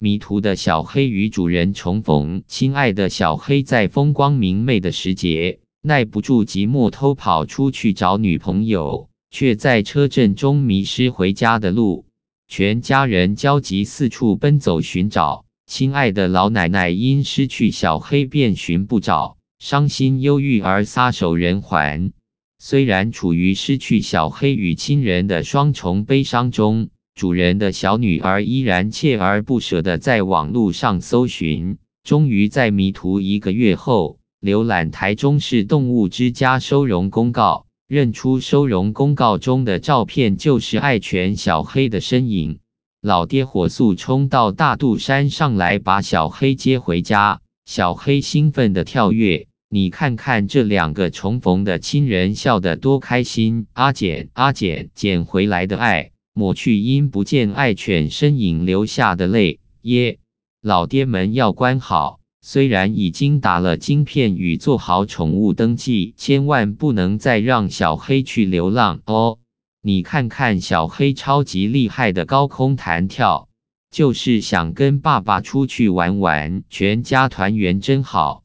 迷途的小黑与主人重逢，亲爱的小黑在风光明媚的时节，耐不住寂寞，偷跑出去找女朋友，却在车阵中迷失回家的路。全家人焦急四处奔走寻找，亲爱的老奶奶因失去小黑便寻不着，伤心忧郁而撒手人寰。虽然处于失去小黑与亲人的双重悲伤中，主人的小女儿依然锲而不舍地在网络上搜寻，终于在迷途1个月后，浏览台中市动物之家收容公告，认出收容公告中的照片就是爱犬小黑的身影。老爹火速冲到大肚山上来把小黑接回家，小黑兴奋地跳跃。你看看这2个重逢的亲人笑得多开心！阿简，阿简，捡回来的爱，抹去因不见爱犬身影流下的泪。耶！老爹们要关好，虽然已经打了晶片与做好宠物登记，千万不能再让小黑去流浪哦。你看看小黑超级厉害的高空弹跳，就是想跟爸爸出去玩玩，全家团圆真好。